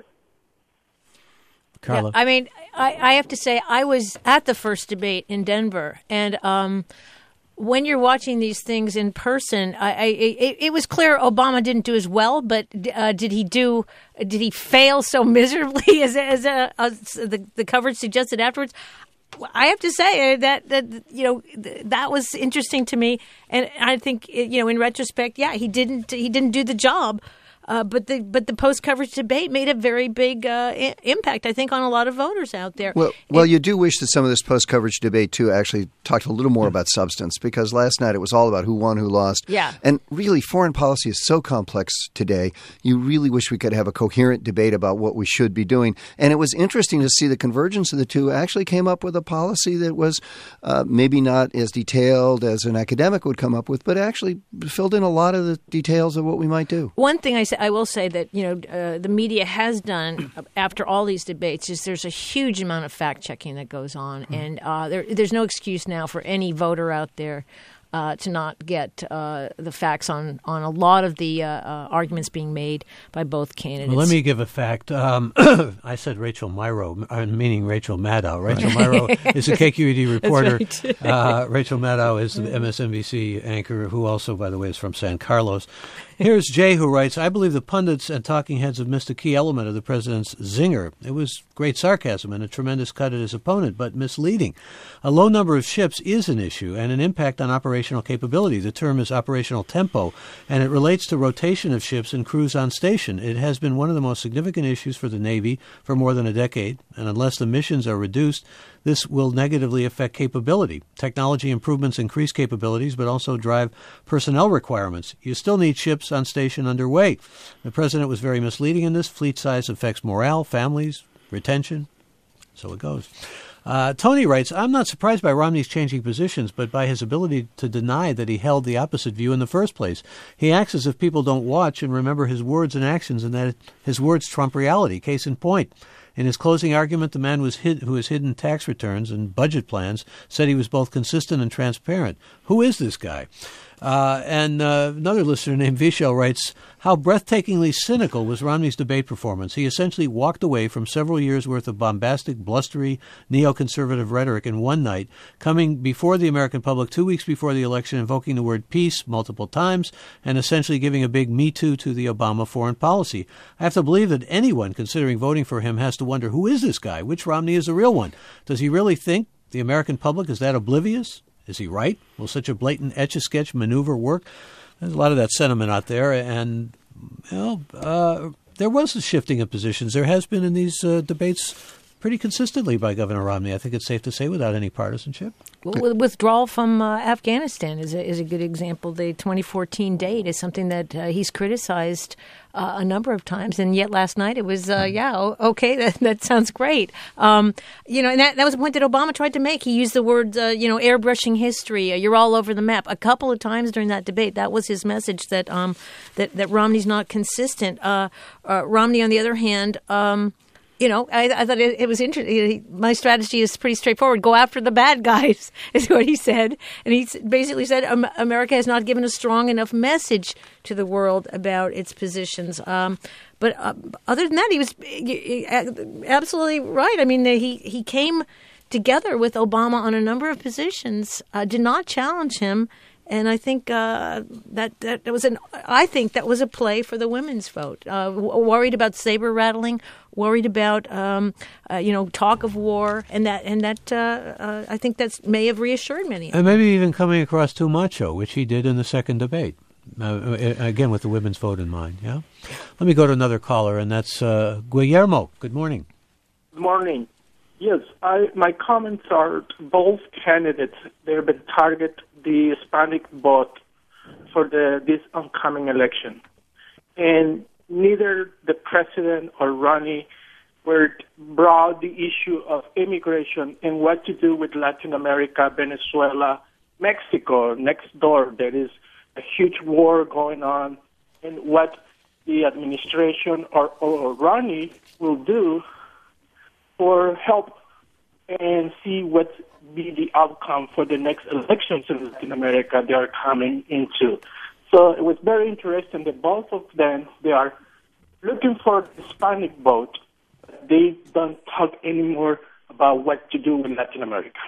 Carla. Yeah, I mean, I, I have to say, I was at the first debate in Denver, and um, when you're watching these things in person, I, I, it, it was clear Obama didn't do as well, but uh, did he do? Did he fail so miserably as, as, uh, as the, the coverage suggested afterwards? I have to say that, that you know, that was interesting to me, and I think, you know, in retrospect, yeah, he didn't he didn't do the job. Uh, but the but the post coverage debate made a very big uh, I- impact, I think, on a lot of voters out there. Well, well, and, you do wish that some of this post coverage debate too actually talked a little more about substance, because last night it was all about who won, who lost. Yeah. And really, foreign policy is so complex today. You really wish we could have a coherent debate about what we should be doing. And it was interesting to see the convergence of the two actually came up with a policy that was uh, maybe not as detailed as an academic would come up with, but actually filled in a lot of the details of what we might do. One thing I said. I will say that, you know, uh, the media has done after all these debates is there's a huge amount of fact checking that goes on, mm-hmm. and uh, there, there's no excuse now for any voter out there uh, to not get uh, the facts on, on a lot of the uh, uh, arguments being made by both candidates. Well, let me give a fact. Um, I said Rachel Maddow, meaning Rachel Maddow. Rachel Maddow is a K Q E D reporter. Right. uh, Rachel Maddow is the M S N B C anchor, who also, by the way, is from San Carlos. Here's Jay, who writes, I believe the pundits and talking heads have missed a key element of the president's zinger. It was great sarcasm and a tremendous cut at his opponent, but misleading. A low number of ships is an issue, and an impact on operations operational capability. The term is operational tempo, and it relates to rotation of ships and crews on station. It has been one of the most significant issues for the Navy for more than a decade, and unless the missions are reduced, this will negatively affect capability. Technology improvements increase capabilities, but also drive personnel requirements. You still need ships on station underway. The president was very misleading in this. Fleet size affects morale, families, retention. So it goes. Uh, Tony writes, I'm not surprised by Romney's changing positions, but by his ability to deny that he held the opposite view in the first place. He acts as if people don't watch and remember his words and actions, and that his words trump reality. Case in point. In his closing argument, the man was hid, who has hidden tax returns and budget plans said he was both consistent and transparent. Who is this guy? Uh, and uh, another listener named Vishal writes, how breathtakingly cynical was Romney's debate performance. He essentially walked away from several years' worth of bombastic, blustery, neoconservative rhetoric in one night, coming before the American public two weeks before the election, invoking the word peace multiple times, and essentially giving a big Me Too to the Obama foreign policy. I have to believe that anyone considering voting for him has to wonder, who is this guy? Which Romney is the real one? Does he really think the American public is that oblivious? Is he right? Will such a blatant etch-a-sketch maneuver work? There's a lot of that sentiment out there, and you know, uh, there was a shifting of positions. There has been in these uh, debates pretty consistently by Governor Romney. I think it's safe to say, without any partisanship. Well, withdrawal from uh, Afghanistan is a, is a good example. The twenty fourteen date is something that uh, he's criticized uh, a number of times, and yet last night it was, uh, yeah, okay, that, that sounds great. Um, you know, and that, that was a point that Obama tried to make. He used the word, uh, you know, airbrushing history. Uh, you're all over the map. A couple of times during that debate, that was his message, that um, that, that Romney's not consistent. Uh, uh, Romney, on the other hand, um, You know, I, I thought it, it was interesting. My strategy is pretty straightforward. Go after the bad guys, is what he said. And he basically said um, America has not given a strong enough message to the world about its positions. Um, but uh, other than that, he was absolutely right. I mean, he, he came together with Obama on a number of positions, uh, did not challenge him. And I think uh, that, that that was an. I think that was a play for the women's vote. Uh, w- worried about saber rattling, worried about um, uh, you know talk of war, and that and that uh, uh, I think that may have reassured many. And maybe even coming across too macho, which he did in the second debate. Uh, again, with the women's vote in mind. Yeah. Let me go to another caller, and that's uh, Guillermo. Good morning. Good morning. Yes, I, my comments are both candidates. They've been targeted the Hispanic vote for the this upcoming election, and neither the president or Romney were brought the issue of immigration and what to do with Latin America, Venezuela, Mexico next door. There is a huge war going on, and what the administration or, or Romney will do for help and see what be the outcome for the next elections in Latin America they are coming into. So it was very interesting that both of them, they are looking for the Hispanic vote. They don't talk anymore about what to do in Latin America.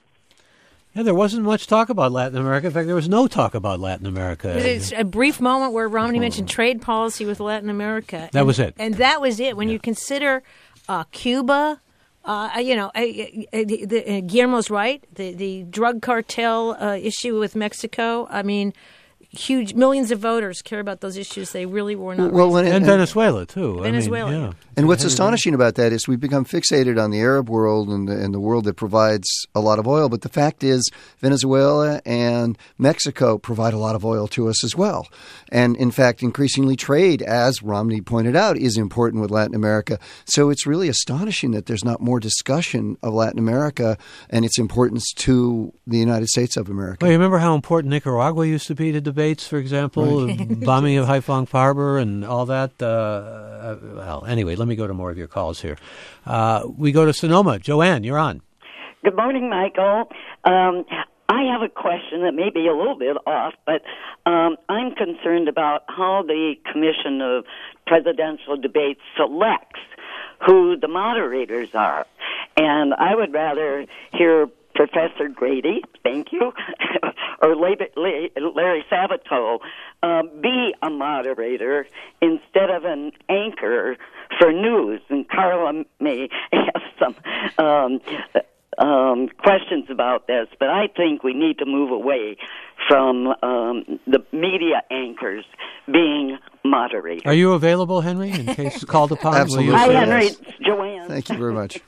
Yeah, there wasn't much talk about Latin America. In fact, there was no talk about Latin America. There's a brief moment where Romney mentioned trade policy with Latin America. That and, was it. And that was it. When yeah. you consider uh, Cuba, uh, you know, uh, uh, the, uh, Guillermo's right. The, the drug cartel uh, issue with Mexico, I mean, huge millions of voters care about those issues. They really were not. Well, when it, and Venezuela too. Venezuela. I mean, yeah. And what's astonishing about that is we've become fixated on the Arab world and the, and the world that provides a lot of oil. But the fact is, Venezuela and Mexico provide a lot of oil to us as well. And in fact, increasingly trade, as Romney pointed out, is important with Latin America. So it's really astonishing that there's not more discussion of Latin America and its importance to the United States of America. Well, you remember how important Nicaragua used to be to debates, for example, right. bombing of Haiphong Harbor and all that. Uh, uh, well, anyway, let me go to more of your calls here. Uh, we go to Sonoma. Joanne, you're on. Good morning, Michael. Um, I have a question that may be a little bit off, but um, I'm concerned about how the Commission of Presidential Debates selects who the moderators are. And I would rather hear Professor Grady, thank you, or Larry Sabato uh, be a moderator instead of an anchor for news. And Carla may have some um, um, questions about this, but I think we need to move away from um, the media anchors being moderators. Are you available, Henry, in case called upon? Absolutely. Hi, yes. Henry. It's Joanne. Thank you very much.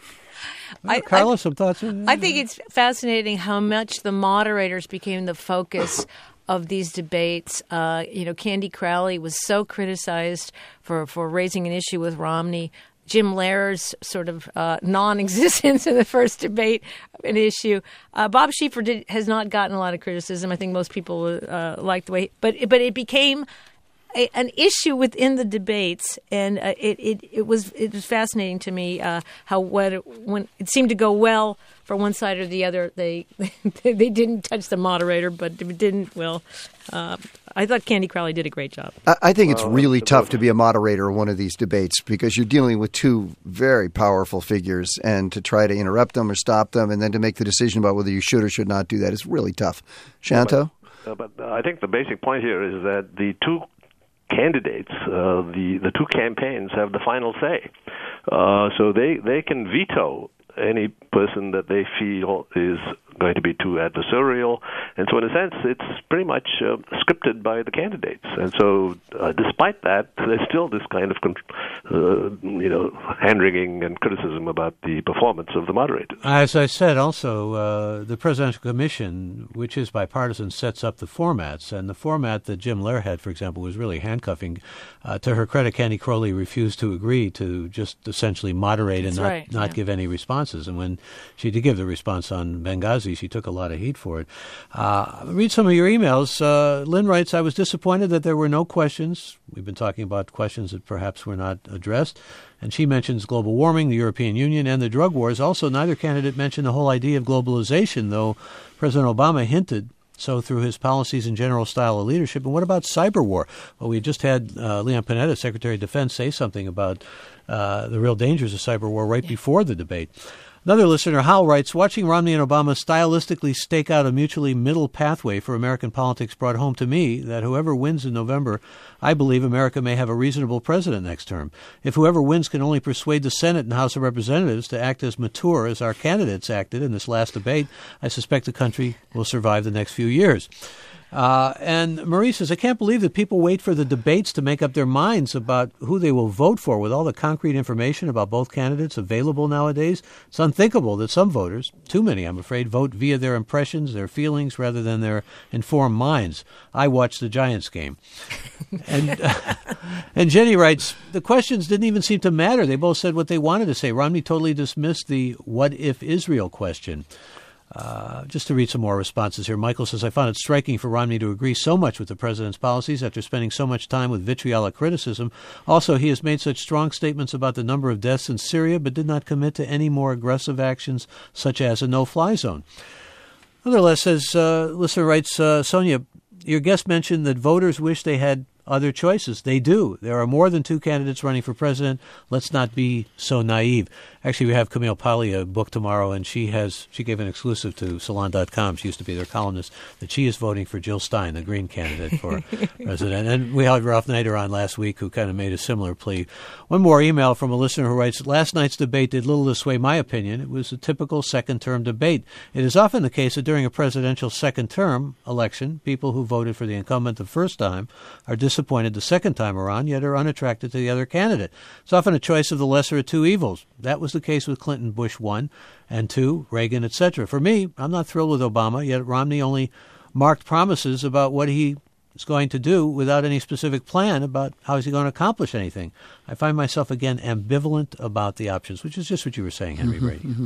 I, Carla, some thoughts? I think it's fascinating how much the moderators became the focus of these debates. Uh, you know, Candy Crowley was so criticized for, for raising an issue with Romney. Jim Lehrer's sort of uh, non-existence in the first debate, an issue. Uh, Bob Schieffer did, has not gotten a lot of criticism. I think most people uh, like the way, but but it became a, an issue within the debates, and uh, it, it it was it was fascinating to me uh, how when it, when it seemed to go well for one side or the other, they they didn't touch the moderator, but it didn't. Well, uh, I thought Candy Crowley did a great job. I, I think it's really tough to be a moderator of one of these debates because you're dealing with two very powerful figures, and to try to interrupt them or stop them, and then to make the decision about whether you should or should not do that is really tough. Shanto? But, uh, but uh, I think the basic point here is that the two candidates, uh, the the two campaigns have the final say, uh, so they they can veto any person that they feel is going to be too adversarial. And so in a sense, it's pretty much uh, scripted by the candidates. And so uh, despite that, there's still this kind of, uh, you know, hand-wringing and criticism about the performance of the moderators. As I said, also, uh, the Presidential Commission, which is bipartisan, sets up the formats. And the format that Jim Lehrer had, for example, was really handcuffing. Uh, to her credit, Candy Crowley refused to agree to just essentially moderate That's and not, right, not yeah. give any responses. And when she did give the response on Benghazi, she took a lot of heat for it. Uh, read some of your emails. Uh, Lynn writes, I was disappointed that there were no questions. We've been talking about questions that perhaps were not addressed. And she mentions global warming, the European Union, and the drug wars. Also, neither candidate mentioned the whole idea of globalization, though President Obama hinted so through his policies and general style of leadership. And what about cyber war? Well, we just had uh, Leon Panetta, Secretary of Defense, say something about uh, the real dangers of cyber war right before the debate. Another listener, Hal, writes, watching Romney and Obama stylistically stake out a mutually middle pathway for American politics brought home to me that whoever wins in November, I believe America may have a reasonable president next term. If whoever wins can only persuade the Senate and House of Representatives to act as mature as our candidates acted in this last debate, I suspect the country will survive the next few years. Uh, and Marie says, I can't believe that people wait for the debates to make up their minds about who they will vote for with all the concrete information about both candidates available nowadays. It's unthinkable that some voters, too many I'm afraid, vote via their impressions, their feelings, rather than their informed minds. I watched the Giants game. and, uh, and Jenny writes, the questions didn't even seem to matter. They both said what they wanted to say. Romney totally dismissed the what if Israel question. Uh, just to read some more responses here. Michael says, I found it striking for Romney to agree so much with the president's policies after spending so much time with vitriolic criticism. Also, he has made such strong statements about the number of deaths in Syria, but did not commit to any more aggressive actions, such as a no-fly zone. Nonetheless, as uh, listener writes, uh, Sonia, your guest mentioned that voters wish they had other choices. They do. There are more than two candidates running for president. Let's not be so naive. Actually, we have Camille Paglia a book tomorrow, and she has she gave an exclusive to Salon dot com. She used to be their columnist, that she is voting for Jill Stein, the Green candidate for president. And we had Ralph Nader on last week, who kind of made a similar plea. One more email from a listener who writes, last night's debate did little to sway my opinion. It was a typical second-term debate. It is often the case that during a presidential second-term election, people who voted for the incumbent the first time are disappointed the second time around, yet are unattracted to the other candidate. It's often a choice of the lesser of two evils. That was the case with Clinton, Bush one, and two, Reagan, et cetera. For me, I'm not thrilled with Obama, yet Romney only marked promises about what he is going to do without any specific plan about how he's going to accomplish anything. I find myself, again, ambivalent about the options, which is just what you were saying, Henry Brady. Mm-hmm.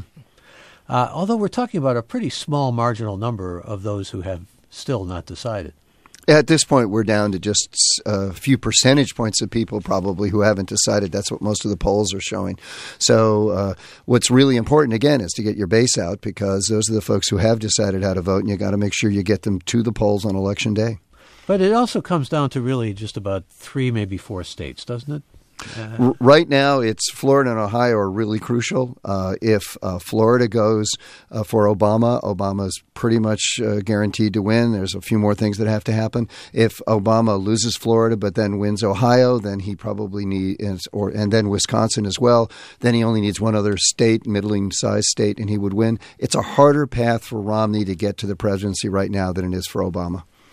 Uh, although we're talking about a pretty small marginal number of those who have still not decided. At this point, we're down to just a few percentage points of people probably who haven't decided. That's what most of the polls are showing. So uh, what's really important, again, is to get your base out, because those are the folks who have decided how to vote, and you got to make sure you get them to the polls on Election Day. But it also comes down to really just about three, maybe four states, doesn't it? Uh, R- right now, it's Florida and Ohio are really crucial. Uh, if uh, Florida goes uh, for Obama, Obama's pretty much uh, guaranteed to win. There's a few more things that have to happen. If Obama loses Florida but then wins Ohio, then he probably needs, or and then Wisconsin as well, then he only needs one other state, middling-sized state, and he would win. It's a harder path for Romney to get to the presidency right now than it is for Obama.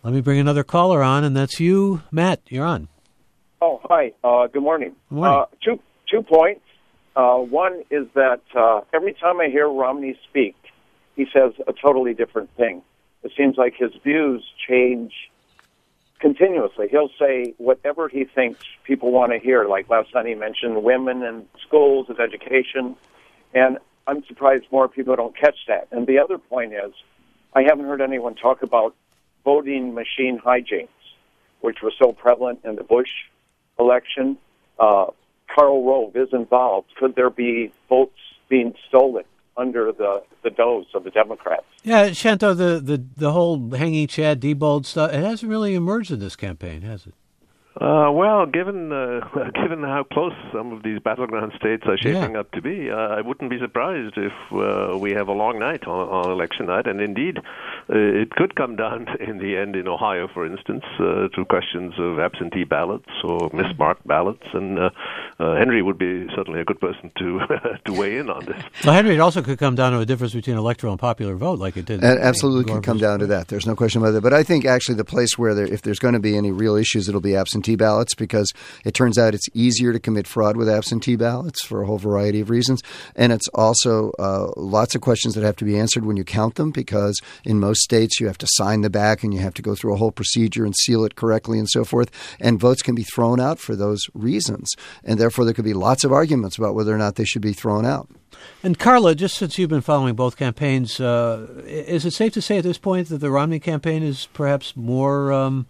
Let me bring another caller on, and that's you, Matt. You're on. Oh, hi. Uh, good morning. Good morning. Uh, two, two points. Uh, one is that uh, every time I hear Romney speak, he says a totally different thing. It seems like his views change continuously. He'll say whatever he thinks people want to hear. Like last night he mentioned women and schools and education, and I'm surprised more people don't catch that. And the other point is, I haven't heard anyone talk about voting machine hijinks, which was so prevalent in the Bush election. Uh, Karl Rove is involved. Could there be votes being stolen under the, the nose of the Democrats? Yeah, Shanto, the, the, the whole hanging Chad Diebold stuff, it hasn't really emerged in this campaign, has it? Uh, well, given uh, given how close some of these battleground states are shaping Yeah. up to be, uh, I wouldn't be surprised if uh, we have a long night on, on election night. And indeed, uh, it could come down to, in the end in Ohio, for instance, uh, to questions of absentee ballots or mismarked ballots. And uh, uh, Henry would be certainly a good person to to weigh in on this. Well, Henry, it also could come down to a difference between electoral and popular vote, like it did. It absolutely can come down to that. There's no question about that. But I think actually the place where there, if there's going to be any real issues, it'll be absentee ballots, because it turns out it's easier to commit fraud with absentee ballots for a whole variety of reasons. And it's also uh, lots of questions that have to be answered when you count them, because in most states you have to sign the back and you have to go through a whole procedure and seal it correctly and so forth. And votes can be thrown out for those reasons. And therefore there could be lots of arguments about whether or not they should be thrown out. And Carla, just since you've been following both campaigns, uh, is it safe to say at this point that the Romney campaign is perhaps more, um,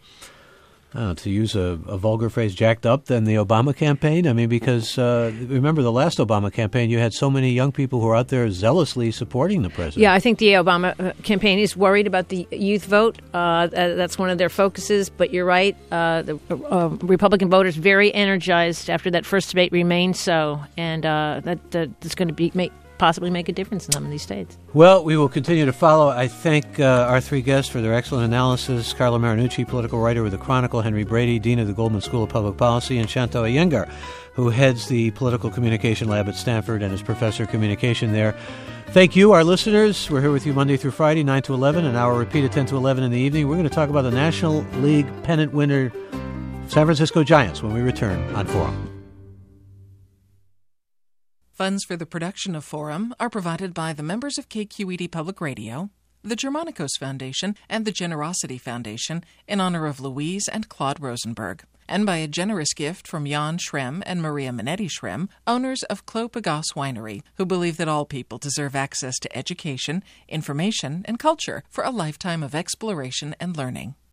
I don't know, to use a, a vulgar phrase, jacked up than the Obama campaign? I mean, because uh, remember the last Obama campaign, you had so many young people who were out there zealously supporting the president. Yeah, I think the Obama uh, campaign is worried about the youth vote. Uh, that's one of their focuses. But you're right, uh, the uh, Republican voters very energized after that first debate remain so, and uh, that that's going to be make, possibly make a difference in some of these states. Well, we will continue to follow. I thank uh, our three guests for their excellent analysis. Carla Marinucci, political writer with the Chronicle, Henry Brady, Dean of the Goldman School of Public Policy, and Shanto Iyengar, who heads the Political Communication Lab at Stanford and is professor of communication there. Thank you, our listeners. We're here with you Monday through Friday, nine to eleven, and our repeat at ten to eleven in the evening. We're going to talk about the National League pennant winner San Francisco Giants when we return on Forum. Funds for the production of Forum are provided by the members of K Q E D Public Radio, the Germanicos Foundation, and the Generosity Foundation in honor of Louise and Claude Rosenberg, and by a generous gift from Jan Schrem and Maria Minetti Schrem, owners of Clos Pegase Winery, who believe that all people deserve access to education, information, and culture for a lifetime of exploration and learning.